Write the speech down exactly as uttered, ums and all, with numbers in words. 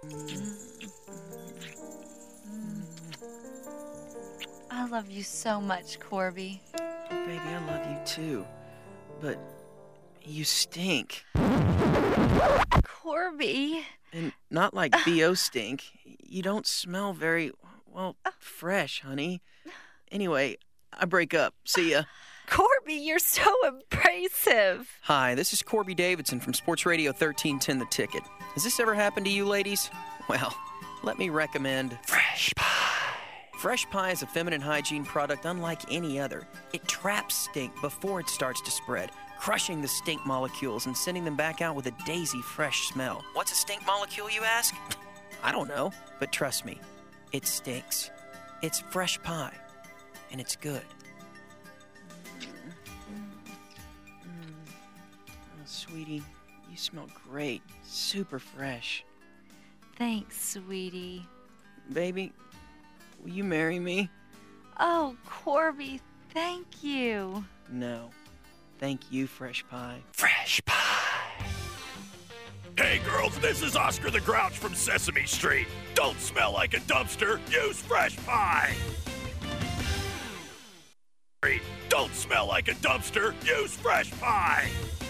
I love you so much, Corby. Oh, baby, I love you too. But you stink. Corby. And not like B O stink. You don't smell very, well, fresh, honey. Anyway, I break up. See ya. Corby, you're so abrasive. Hi, this is Corby Davidson from Sports Radio thirteen ten The Ticket. Has this ever happened to you ladies? Well, let me recommend Fresh Pie. Fresh Pie is a feminine hygiene product unlike any other. It traps stink before it starts to spread, crushing the stink molecules and sending them back out with a daisy fresh smell. What's a stink molecule, you ask? I don't know, but trust me, it stinks. It's Fresh Pie, and it's good. Oh, sweetie, you smell great. Super fresh. Thanks, sweetie. Baby, will you marry me? Oh, Corby, thank you. No. Thank you, Fresh Pie. Fresh Pie. Hey, girls, this is Oscar the Grouch from Sesame Street. Don't smell like a dumpster. Use Fresh Pie. Don't smell like a dumpster. Use Fresh Pie.